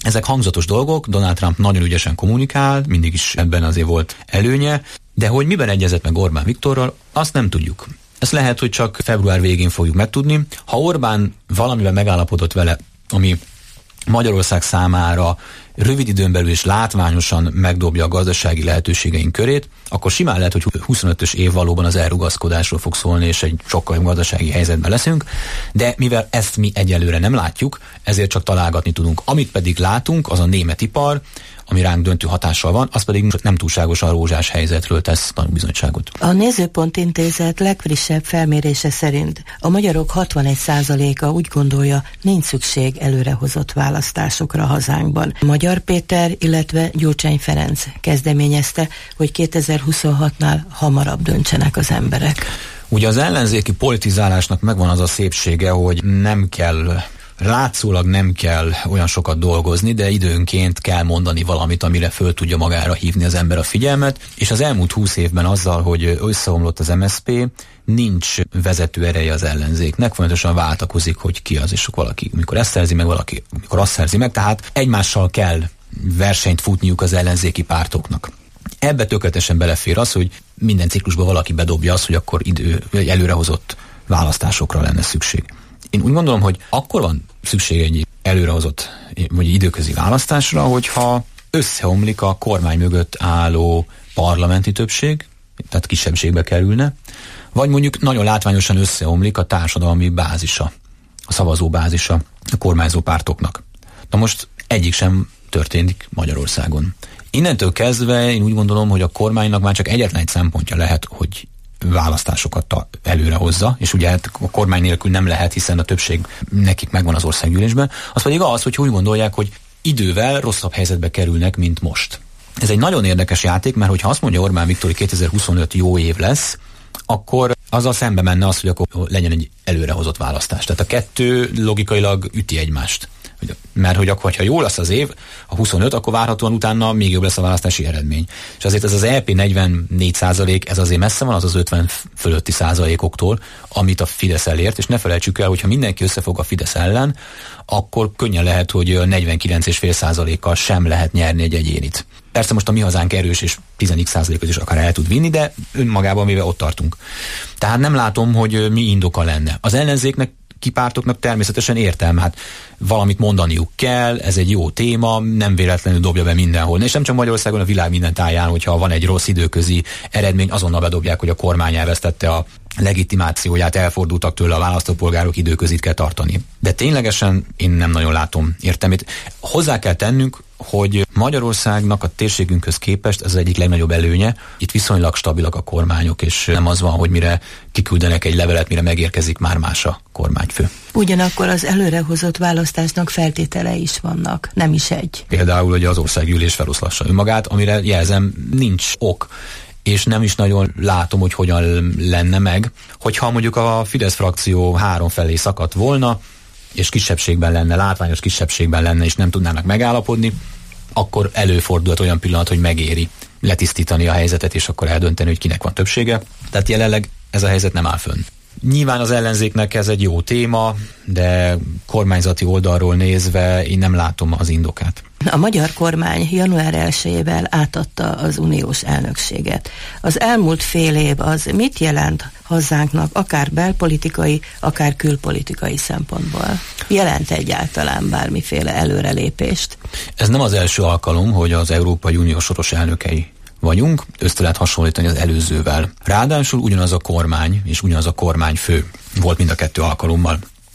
Ezek hangzatos dolgok, Donald Trump nagyon ügyesen kommunikál, mindig is ebben azért volt előnye, de hogy miben egyezett meg Orbán Viktorral, azt nem tudjuk. Ezt lehet, hogy csak február végén fogjuk megtudni. Ha Orbán valamivel megállapodott vele, ami Magyarország számára rövid időn belül és látványosan megdobja a gazdasági lehetőségeink körét, akkor simán lehet, hogy huszonötös év valóban az elrugaszkodásról fog szólni, és egy sokkal jobb gazdasági helyzetben leszünk, de mivel ezt mi egyelőre nem látjuk, ezért csak találgatni tudunk. Amit pedig látunk, az a német ipar, ami ránk döntő hatással van, az pedig nem túlságosan rózsás helyzetről tesz tanúbizonyságot. A Nézőpont Intézet legfrissebb felmérése szerint a magyarok hatvanegy százaléka úgy gondolja, nincs szükség előrehozott választásokra hazánkban. Magyar Péter, illetve Gyurcsány Ferenc kezdeményezte, hogy kétezer-huszonhatnál hamarabb döntsenek az emberek. Ugye az ellenzéki politizálásnak megvan az a szépsége, hogy nem kell... Látszólag nem kell olyan sokat dolgozni, de időnként kell mondani valamit, amire föl tudja magára hívni az ember a figyelmet, és az elmúlt húsz évben azzal, hogy összeomlott az em es zé pé, nincs vezető ereje az ellenzéknek, folyamatosan váltakozik, hogy ki az, és valaki, mikor ezt szerzi meg, valaki, mikor azt szerzi meg, tehát egymással kell versenyt futniuk az ellenzéki pártoknak. Ebbe tökéletesen belefér az, hogy minden ciklusban valaki bedobja azt, hogy akkor idő, előrehozott választásokra lenne szükség. Én úgy gondolom, hogy akkor van szükség egy előrehozott vagy időközi választásra, hogyha összeomlik a kormány mögött álló parlamenti többség, tehát kisebbségbe kerülne, vagy mondjuk nagyon látványosan összeomlik a társadalmi bázisa, a szavazó bázisa a kormányzó pártoknak. Na most egyik sem történik Magyarországon. Innentől kezdve én úgy gondolom, hogy a kormánynak már csak egyetlen egy szempontja lehet, hogy választásokat előre hozza, és ugye a kormány nélkül nem lehet, hiszen a többség nekik megvan az országgyűlésben, az pedig az, hogy úgy gondolják, hogy idővel rosszabb helyzetbe kerülnek, mint most. Ez egy nagyon érdekes játék, mert hogyha azt mondja Orbán Viktor, hogy kétezer-huszonöt jó év lesz, akkor azzal szembe menne az, hogy akkor legyen egy előrehozott választás. Tehát a kettő logikailag üti egymást. Mert hogy akkor, ha jó lesz az év, a huszonöt, akkor várhatóan utána még jobb lesz a választási eredmény. És azért ez az é pé negyvennégy százalék, ez azért messze van az az ötven fölötti százalékoktól, amit a Fidesz elért, és ne felejtsük el, hogyha mindenki összefog a Fidesz ellen, akkor könnyen lehet, hogy negyvenkilenc egész öt százalékkal sem lehet nyerni egy egyénit. Persze most a mi hazánk erős, és tíz százalékot is akár el tud vinni, de önmagában mivel ott tartunk. Tehát nem látom, hogy mi indoka lenne. Az ellenzéknek, kipártoknak természetesen értelme, hát valamit mondaniuk kell, ez egy jó téma, nem véletlenül dobja be mindenhol. És nem csak Magyarországon, a világ minden táján, hogyha van egy rossz időközi eredmény, azonnal bedobják, hogy a kormány elvesztette a legitimációját, elfordultak tőle a választópolgárok, időközit kell tartani. De ténylegesen én nem nagyon látom értelmét. Hozzá kell tennünk, hogy Magyarországnak a térségünkhöz képest ez az egyik legnagyobb előnye. Itt viszonylag stabilak a kormányok, és nem az van, hogy mire kiküldenek egy levelet, mire megérkezik, már más a kormányfő. Ugyanakkor az előrehozott választásnak feltételei is vannak, nem is egy. Például, hogy az országgyűlés feloszlassa önmagát, amire jelzem, nincs ok, és nem is nagyon látom, hogy hogyan lenne meg. Hogyha mondjuk a Fidesz frakció három felé szakadt volna, és kisebbségben lenne, látványos kisebbségben lenne, és nem tudnának megállapodni, akkor előfordult olyan pillanat, hogy megéri letisztítani a helyzetet, és akkor eldönteni, hogy kinek van többsége. Tehát jelenleg ez a helyzet nem áll fönn. Nyilván az ellenzéknek ez egy jó téma, de kormányzati oldalról nézve én nem látom az indokát. A magyar kormány január elsejével átadta az uniós elnökséget. Az elmúlt fél év az mit jelent hazánknak, akár belpolitikai, akár külpolitikai szempontból? Jelent egyáltalán bármiféle előrelépést? Ez nem az első alkalom, hogy az Európai Unió soros elnökei vagyunk, össze lehet hasonlítani az előzővel. Ráadásul ugyanaz a kormány és ugyanaz a kormányfő volt mind a kettő alkalommal.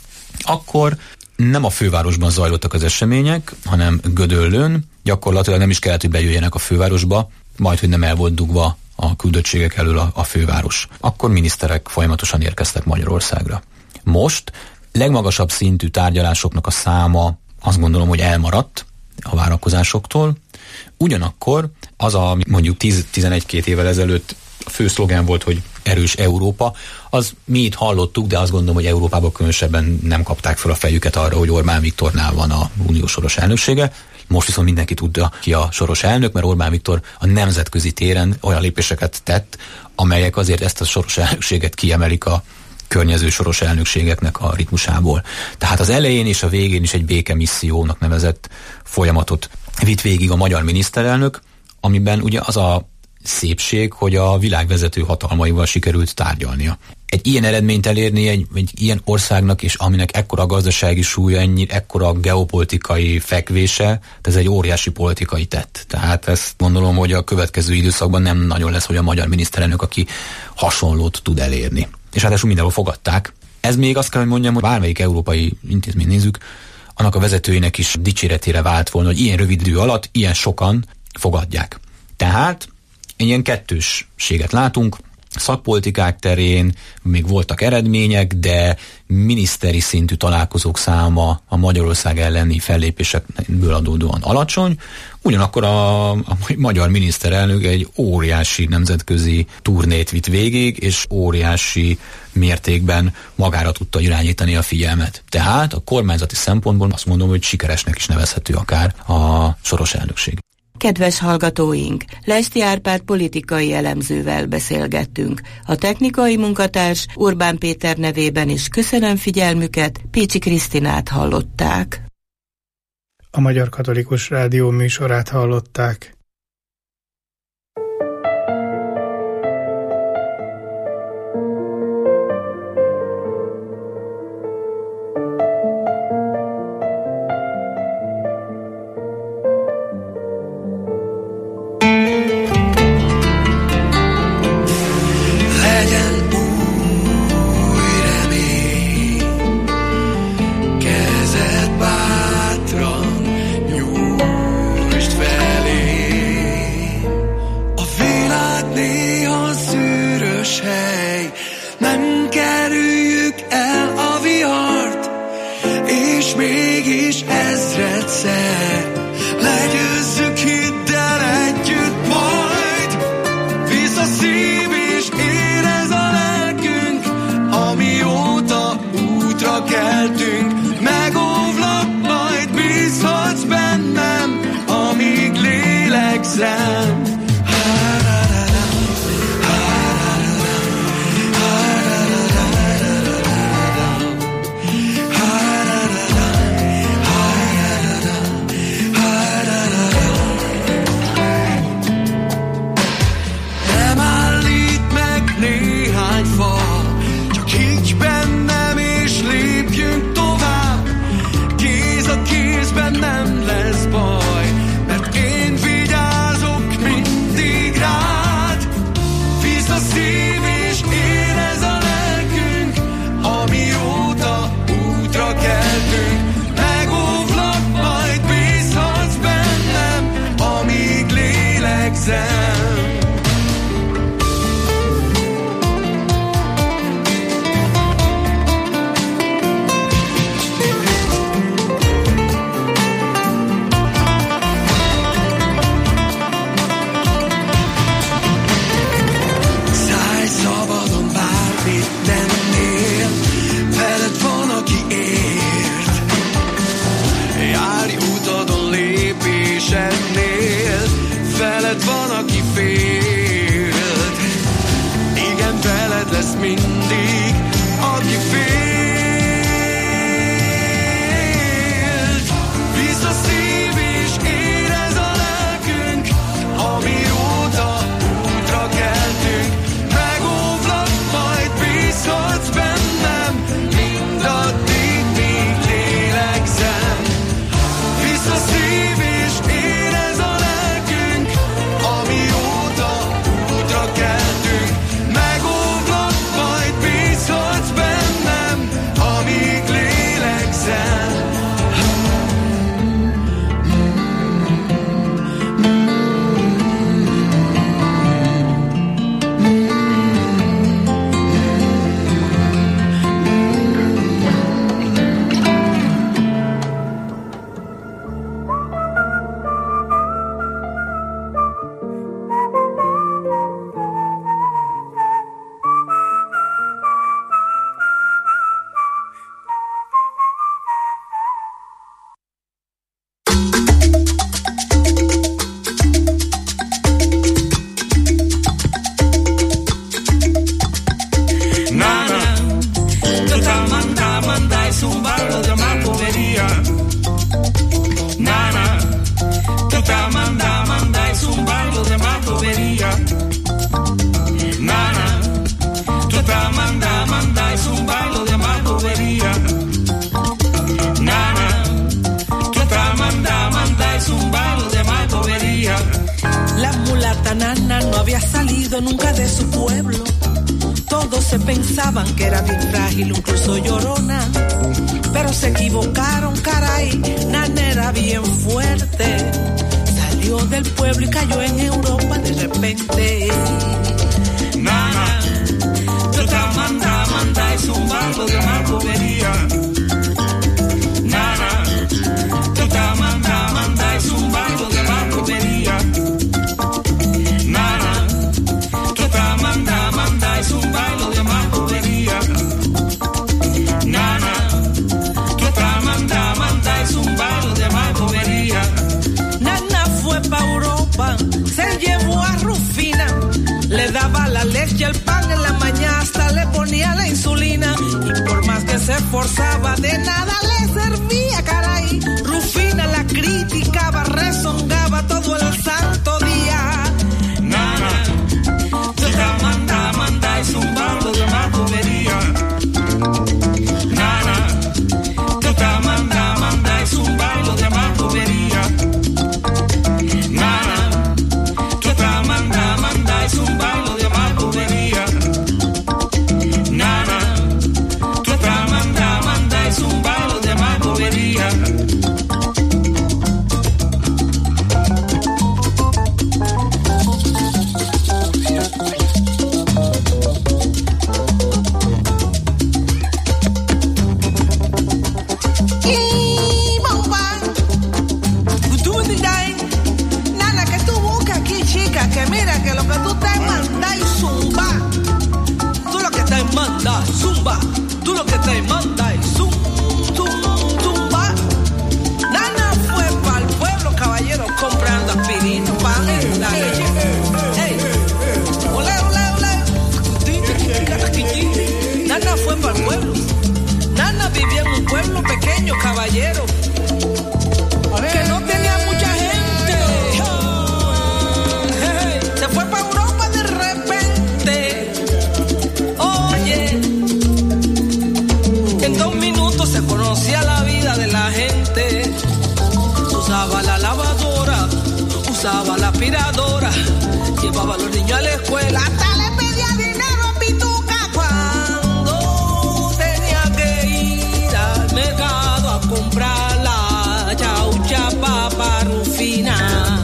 Akkor nem a fővárosban zajlottak az események, hanem Gödöllőn, gyakorlatilag nem is kellett, hogy bejöjjenek a fővárosba, majd, hogy nem el volt dugva a küldöttségek elől a, a főváros. Akkor miniszterek folyamatosan érkeztek Magyarországra. Most legmagasabb szintű tárgyalásoknak a száma azt gondolom, hogy elmaradt a várakozásoktól. Ugyanakkor az a mondjuk tíz-tizenegy-két évvel ezelőtt a fő szlogán volt, hogy erős Európa, az mi itt hallottuk, de azt gondolom, hogy Európában különösebben nem kapták fel a fejüket arra, hogy Orbán Viktornál van a uniós soros elnöksége. Most viszont mindenki tudja ki a soros elnök, mert Orbán Viktor a nemzetközi téren olyan lépéseket tett, amelyek azért ezt a soros elnökséget kiemelik a környező soros elnökségeknek a ritmusából. Tehát az elején és a végén is egy békemissziónak nevezett folyamatot vitt végig a magyar miniszterelnök, amiben ugye az a szépség, hogy a világ vezető hatalmaival sikerült tárgyalnia. Egy ilyen eredményt elérni egy, egy ilyen országnak, és aminek ekkora gazdasági súlya, ennyi, ekkora geopolitikai fekvése, tehát ez egy óriási politikai tett. Tehát ezt gondolom, hogy a következő időszakban nem nagyon lesz, hogy a magyar miniszterelnök, aki hasonlót tud elérni. És hát ezt mindenhol fogadták. Ez még azt kell, hogy mondjam, hogy bármelyik európai intézmény nézzük, annak a vezetőinek is dicséretére vált volna, hogy ilyen rövid idő alatt ilyen sokan fogadják. Tehát ilyen kettősséget látunk, szakpolitikák terén még voltak eredmények, de miniszteri szintű találkozók száma a Magyarország elleni fellépésekből adódóan alacsony, ugyanakkor a, a magyar miniszterelnök egy óriási nemzetközi turnét vitt végig, és óriási mértékben magára tudta irányítani a figyelmet. Tehát a kormányzati szempontból azt mondom, hogy sikeresnek is nevezhető akár a soros elnökség. Kedves hallgatóink, Lesti Árpád politikai elemzővel beszélgettünk. A technikai munkatárs Orbán Péter nevében is köszönöm figyelmüket, Pécsi Krisztinát hallották. A Magyar Katolikus Rádió műsorát hallották. Megóvlak, majd de su pueblo. Todos se pensaban que era bien frágil, incluso Llorona. Pero se equivocaron, caray, Nana era bien fuerte. Salió del pueblo y cayó en Europa de repente. Nana, tú estás manda, manda, es un barco de más bobería. Nana, tú estás manda, manda, es un barco de más bobería. Nana, tú estás manda, manda, es un bailo de más bobería. Nana, tú estás manda, manda, es un bailo de más bobería. Nana fue pa' Europa, se llevó a Rufina, le daba la leche y el pan en la mañana, hasta le ponía la insulina. Y por más que se esforzaba, de nada le servía, caray. Rufina la criticaba, rezongaba todo el santo día. Nana, tú estás manda, manda, es un bardo de más bobería. Nana, tú estás manda, manda, es un bailo de más bobería. Nana, tú estás manda, manda, es un bailo de más bobería. Nana, tú estás manda, manda, es un bailo de más bobería. Que mira que lo que tú te mandas y zumba. Tú lo que te mandas, zumba. Tú lo que te mandas y zum, zum, zumba. Nana fue para el pueblo, caballero, comprando aspirina, pan, dale. Hey, ole, ole, ole. Nana fue para el pueblo. Nana vivía en un pueblo pequeño, caballero, que no tenía mucha gente. Se fue para Europa de repente. Oye, en dos minutos se conocía la vida de la gente. Usaba la lavadora, usaba la aspiradora, llevaba a los niños a la escuela, hasta le pedía dinero a Pituca cuando tenía que ir al mercado a comprar la chaucha papa Rufina.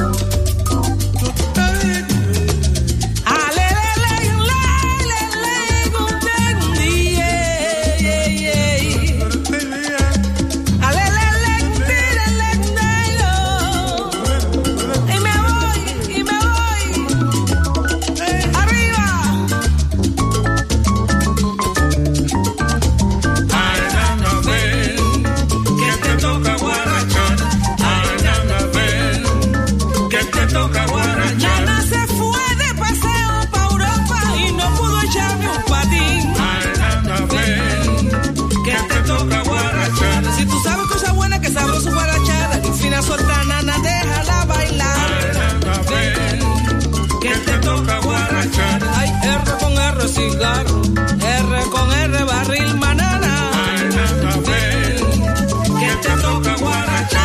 Nana se fue de paseo pa' Europa y no pudo echarme un patín. Ay, Nana, ven, que te toca guarachar. Si tú sabes cosas buenas que sabroso guarachar, y fina suelta, Nana, déjala bailar. Ay, Nana, ven, que te toca guarachar. Ay, R con R cigarro, R con R barril manana. Ay, Nana, ven, que te toca guarachar.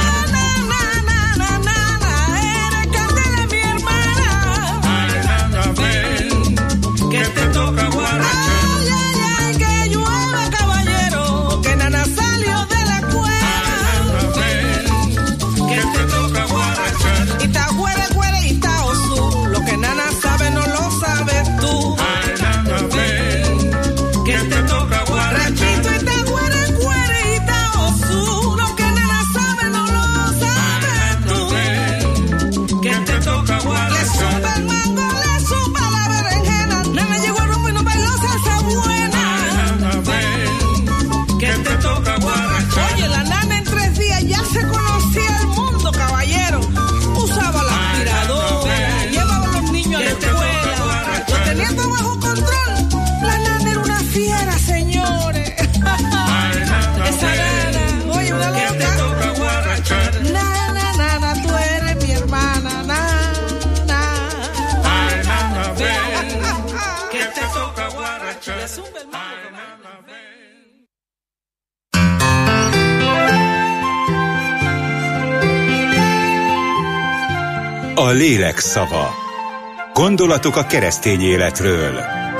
Ay, ay, ay, que llueve, caballero, que Nana salió de la cueva. Que te toca guarachar. Y está güere, güere, y está osú. Lo que Nana sabe no lo sabes tú. Ay, Nana, ven, que te toca guarachar. Repito, y está güere, güere, y está osú. Lo que Nana sabe no lo sabes tú. Ay, Nana, ven, que te toca guarachar. Le sube el mango, le sube la berenjena. Nana llegó a romper y no bailó salsa buena. Ay, Nana, ven, que te toca guarachar. Oye, la Nana en tres días ya se conocía el mundo, caballero. Usaba la aspiradora, llevaba a los niños a la escuela, lo tenía todo bajo control. La Nana era una fiera, señores. Ay, Nana, esa Nana, oye, una loca. Que te toca guarachar. Nana, Nana, tú eres mi hermana, Nana. Ay, Nana, ven, que te toca guarachar. Le sube el mambo. Ay, Nana, ven. A lélek szava. Gondolatok a keresztény életről.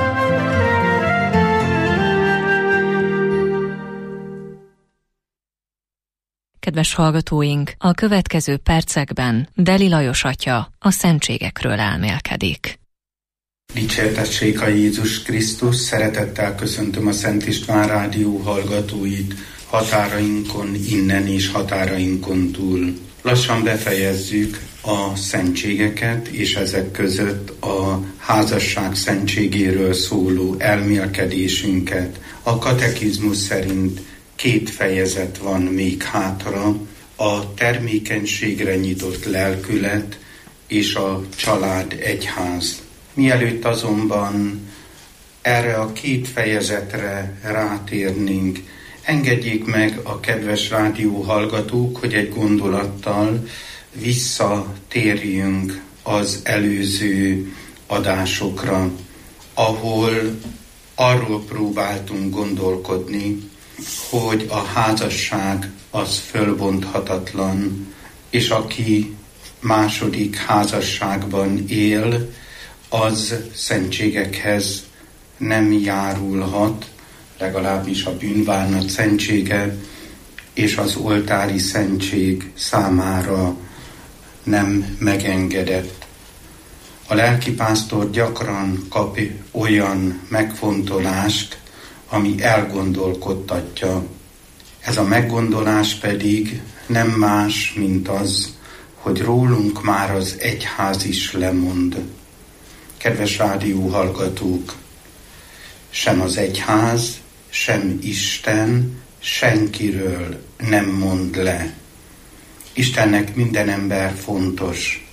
Kedves hallgatóink, a következő percekben Deli Lajos atya a szentségekről elmélkedik. Dicsértessék a Jézus Krisztus, szeretettel köszöntöm a Szent István Rádió hallgatóit határainkon innen és határainkon túl. Lassan befejezzük a szentségeket, és ezek között a házasság szentségéről szóló elmélkedésünket. A katekizmus szerint két fejezet van még hátra, a termékenységre nyitott lelkület és a család egyház. Mielőtt azonban erre a két fejezetre rátérnénk, engedjék meg a kedves rádió hallgatók, hogy egy gondolattal visszatérjünk az előző adásokra, ahol arról próbáltunk gondolkodni, hogy a házasság az fölbonthatatlan, és aki második házasságban él, az szentségekhez nem járulhat, legalábbis a bűnbánat szentsége és az oltári szentség számára nem megengedett. A lelkipásztor gyakran kap olyan megfontolást, ami elgondolkodtatja. Ez a meggondolás pedig nem más, mint az, hogy rólunk már az egyház is lemond. Kedves rádió hallgatók, sem az egyház, sem Isten senkiről nem mond le. Istennek minden ember fontos,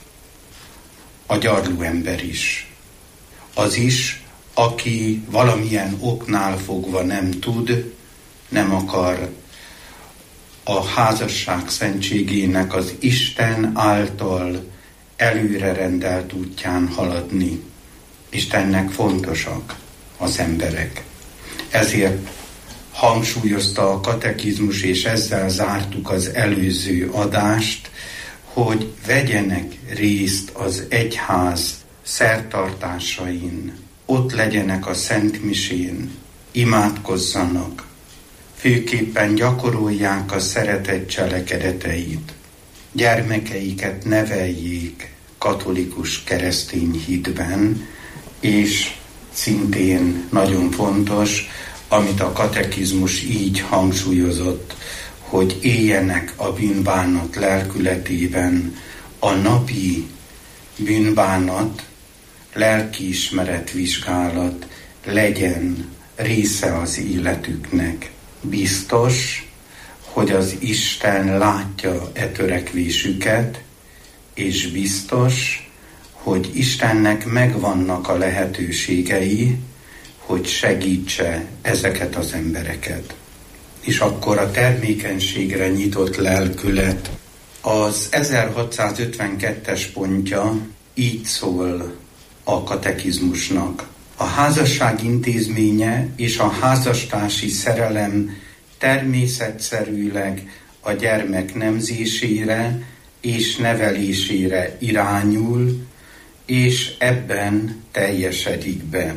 a gyarló ember is. Az is, aki valamilyen oknál fogva nem tud, nem akar a házasság szentségének az Isten által előre rendelt útján haladni. Istennek fontosak az emberek. Ezért hangsúlyozta a katekizmus, és ezzel zártuk az előző adást, hogy vegyenek részt az egyház szertartásain, ott legyenek a szentmisén, imádkozzanak, főképpen gyakorolják a szeretet cselekedeteit, gyermekeiket neveljék katolikus keresztény hitben, és szintén nagyon fontos, amit a katekizmus így hangsúlyozott, hogy éljenek a bűnbánat lelkületében, a napi bűnbánat, lelkiismeretvizsgálat legyen része az életüknek. Biztos, hogy az Isten látja e törekvésüket, és biztos, hogy Istennek megvannak a lehetőségei, hogy segítse ezeket az embereket. És akkor a termékenységre nyitott lelkület. Az ezerhatszázötvenkettes pontja így szól a katekizmusnak. A házasság intézménye és a házastársi szerelem természetszerűleg a gyermek nemzésére és nevelésére irányul, és ebben teljesedik be.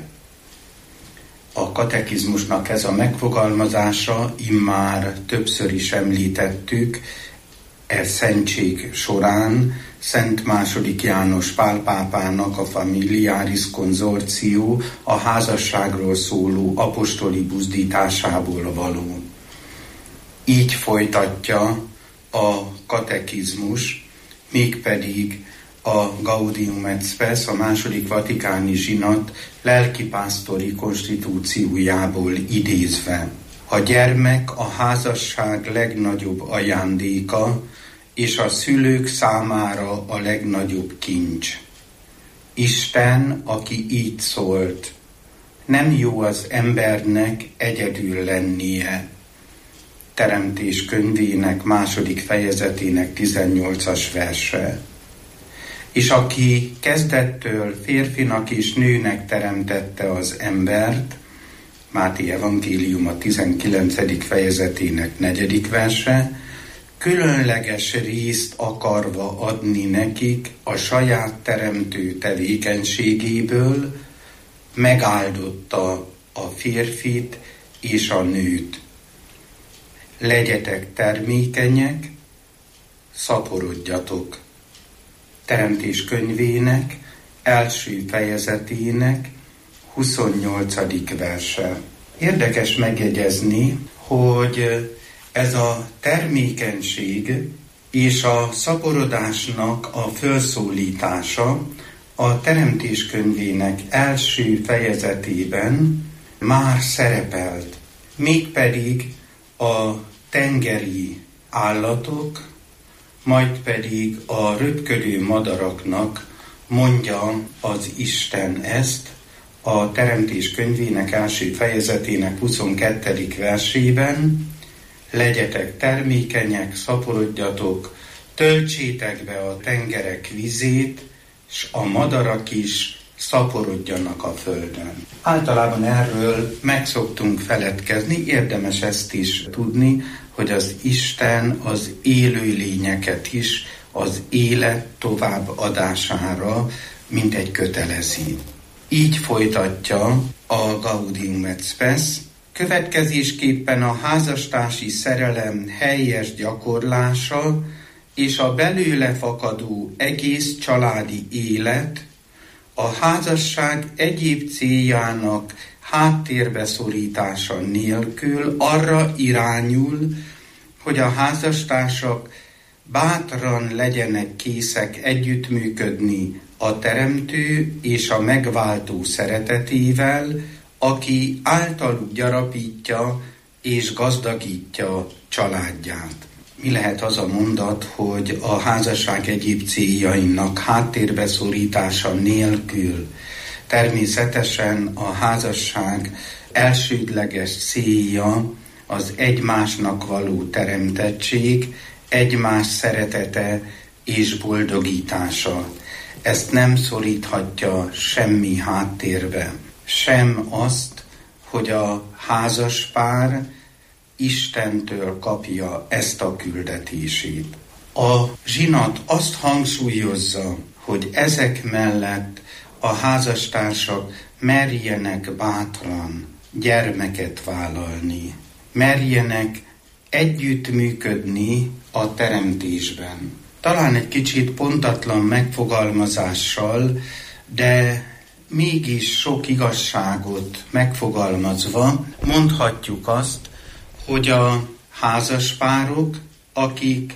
A katekizmusnak ez a megfogalmazása, immár többször is említettük, e szentség során Szent második János Pál pápának a Familiaris Consortio a házasságról szóló apostoli buzdításából való. Így folytatja a katekizmus, mégpedig a Gaudium et Spes, a második vatikáni zsinat lelkipásztori konstitúciójából idézve. A gyermek a házasság legnagyobb ajándéka, és a szülők számára a legnagyobb kincs. Isten, aki így szólt, nem jó az embernek egyedül lennie. Teremtés könyvének második fejezetének tizennyolcas verse. És aki kezdettől férfinak és nőnek teremtette az embert, Máté evangélium a tizenkilencedik fejezetének negyedik verse, különleges részt akarva adni nekik a saját teremtő tevékenységéből, megáldotta a férfit és a nőt. Legyetek termékenyek, szaporodjatok. Teremtés könyvének első fejezetének huszonnyolcadik verse. Érdekes megjegyezni, hogy ez a termékenység és a szaporodásnak a felszólítása a Teremtés könyvének első fejezetében már szerepelt. Mégpedig a tengeri állatok, majd pedig a röpködő madaraknak mondja az Isten ezt a Teremtés könyvének első fejezetének huszonkettedik versében. Legyetek termékenyek, szaporodjatok, töltsétek be a tengerek vizét, s a madarak is szaporodjanak a földön. Általában erről meg szoktunk feledkezni, érdemes ezt is tudni, hogy az Isten az élőlényeket is az élet továbbadására mint egy kötelezi. Így folytatja a Gaudium et Spes. Következésképpen a házastársi szerelem helyes gyakorlása és a belőle fakadó egész családi élet a házasság egyéb céljának háttérbe szorítása nélkül arra irányul, hogy a házastársak bátran legyenek készek együttműködni a teremtő és a megváltó szeretetével, aki általuk gyarapítja és gazdagítja családját. Mi lehet az a mondat, hogy a házasság egyéb céljainak háttérbe szorítása nélkül? Természetesen a házasság elsődleges célja az egymásnak való teremtettség, egymás szeretete és boldogítása. Ezt nem szoríthatja semmi háttérbe. Sem azt, hogy a házaspár Istentől kapja ezt a küldetését. A zsinat azt hangsúlyozza, hogy ezek mellett a házastársak merjenek bátran gyermeket vállalni, merjenek együttműködni a teremtésben. Talán egy kicsit pontatlan megfogalmazással, de mégis sok igazságot megfogalmazva mondhatjuk azt, hogy a házaspárok, akik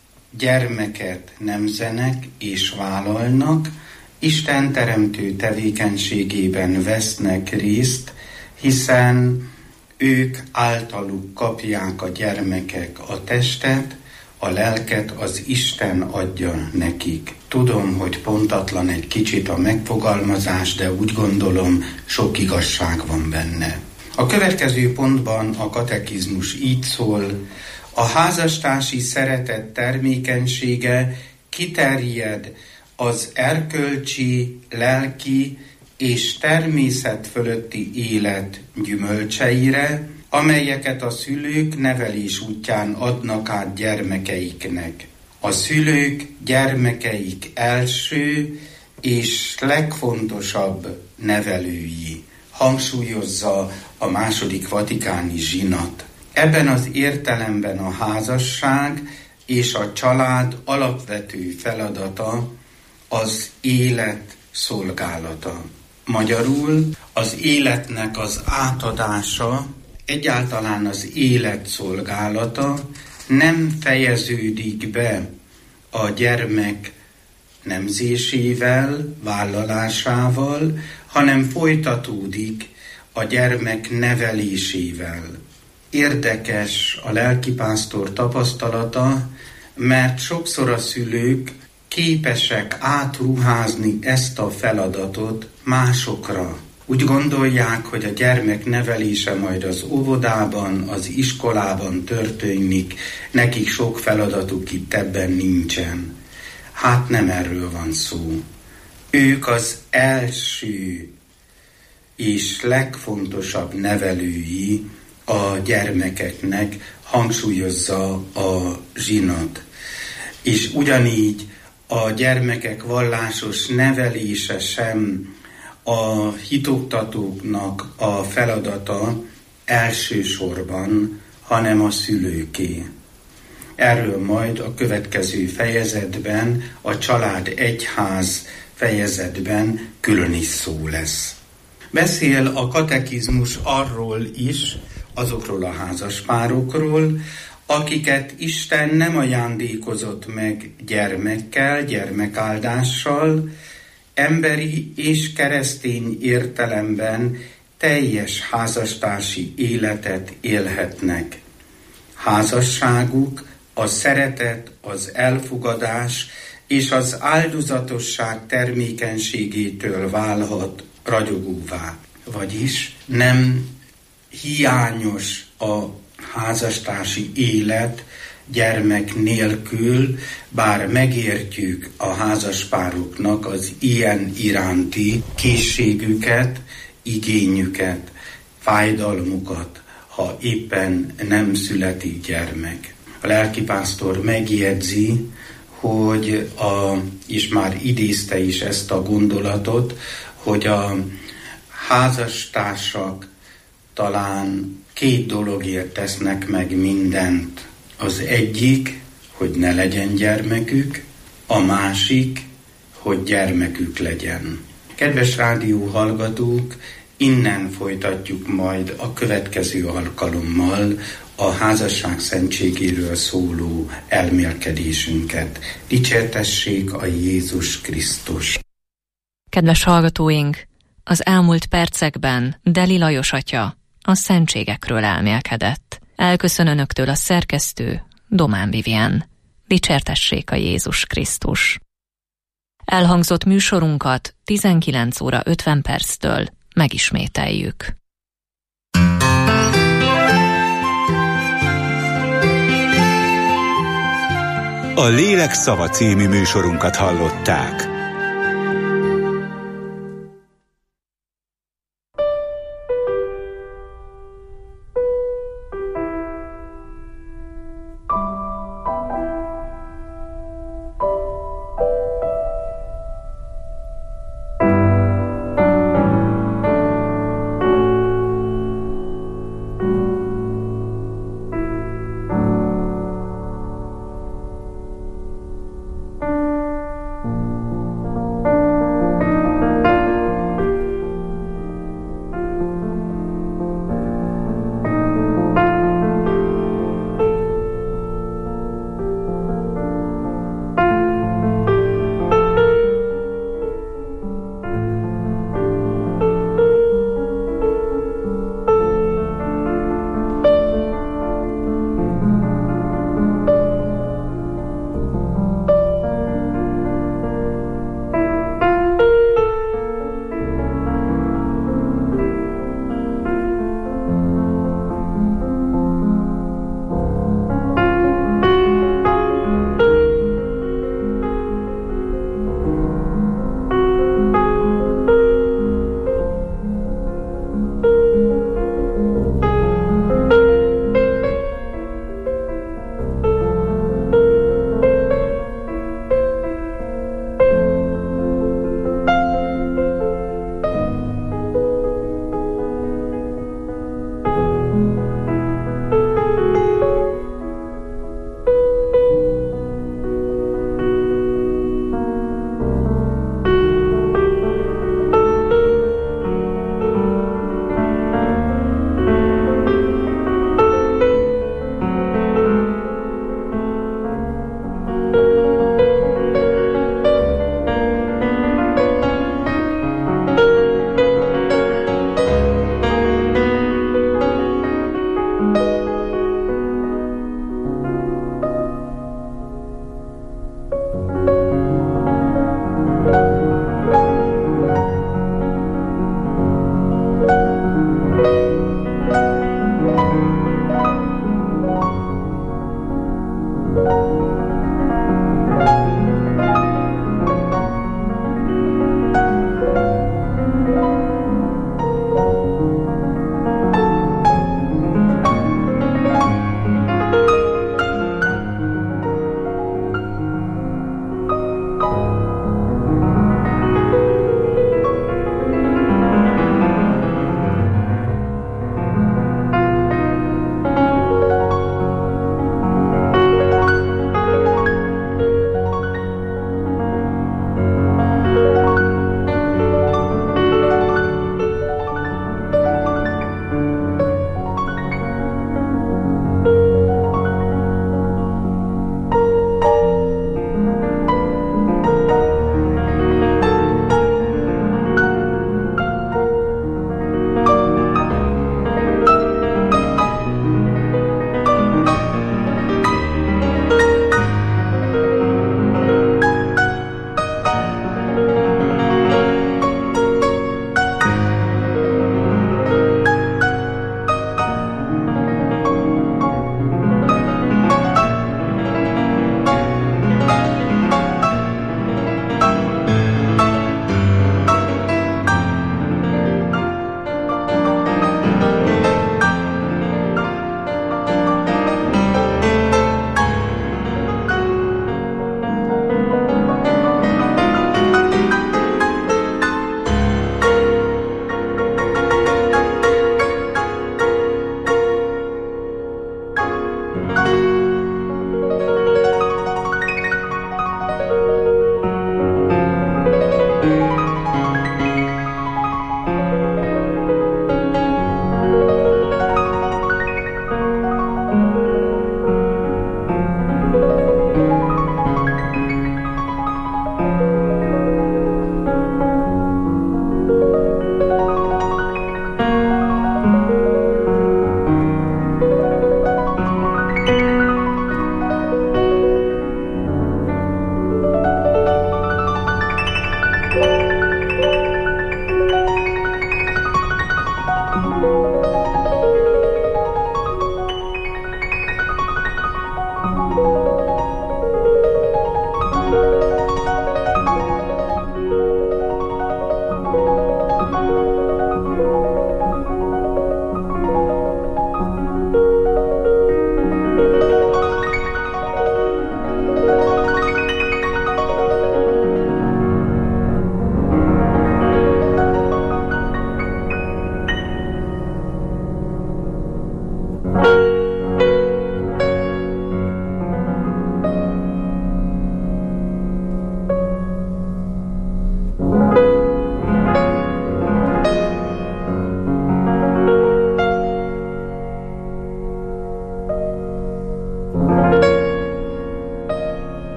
gyermeket nemzenek és vállalnak, Isten teremtő tevékenységében vesznek részt, hiszen ők általuk kapják a gyermekek a testet, a lelket az Isten adja nekik. Tudom, hogy pontatlan egy kicsit a megfogalmazás, de úgy gondolom, sok igazság van benne. A következő pontban a katekizmus így szól: a házastársi szeretet termékenysége kiterjed az erkölcsi, lelki és természet fölötti élet gyümölcseire, amelyeket a szülők nevelés útján adnak át gyermekeiknek. A szülők gyermekeik első és legfontosabb nevelői, hangsúlyozza a második vatikáni zsinat. Ebben az értelemben a házasság és a család alapvető feladata az élet szolgálata. Magyarul az életnek az átadása, egyáltalán az élet szolgálata nem fejeződik be a gyermek nemzésével, vállalásával, hanem folytatódik a gyermek nevelésével. Érdekes a lelkipásztor tapasztalata, mert sokszor a szülők képesek átruházni ezt a feladatot másokra. Úgy gondolják, hogy a gyermek nevelése majd az óvodában, az iskolában történik, nekik sok feladatuk itt ebben nincsen. Hát nem erről van szó. Ők az első és legfontosabb nevelői a gyermekeknek hangsúlyozza a zsinat. És ugyanígy a gyermekek vallásos nevelése sem a hitoktatóknak a feladata elsősorban, hanem a szülőké. Erről majd a következő fejezetben, a család egyház fejezetben külön is szó lesz. Beszél a katekizmus arról is, azokról a házaspárokról, akiket Isten nem ajándékozott meg gyermekkel, gyermekáldással, emberi és keresztény értelemben teljes házastársi életet élhetnek. Házasságuk a szeretet, az elfogadás és az áldozatosság termékenységétől válhat ragyogóvá. Vagyis nem hiányos a házastársi élet gyermek nélkül, bár megértjük a házaspároknak az ilyen iránti készségüket, igényüket, fájdalmukat, ha éppen nem születik gyermek. A lelkipásztor megjegyzi, hogy a, és már idézte is ezt a gondolatot, hogy a házastársak talán két dologért tesznek meg mindent. Az egyik, hogy ne legyen gyermekük, a másik, hogy gyermekük legyen. Kedves rádió hallgatók, innen folytatjuk majd a következő alkalommal a házasság szentségéről szóló elmélkedésünket. Dicsértessék a Jézus Krisztus! Kedves hallgatóink, az elmúlt percekben Deli Lajos atya a szentségekről elmélkedett. Elköszön önöktől a szerkesztő, Domán Vivien. Dicsértessék a Jézus Krisztus! Elhangzott műsorunkat tizenkilenc óra ötven perctől megismételjük. A Lélek szava című műsorunkat hallották.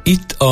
Itt a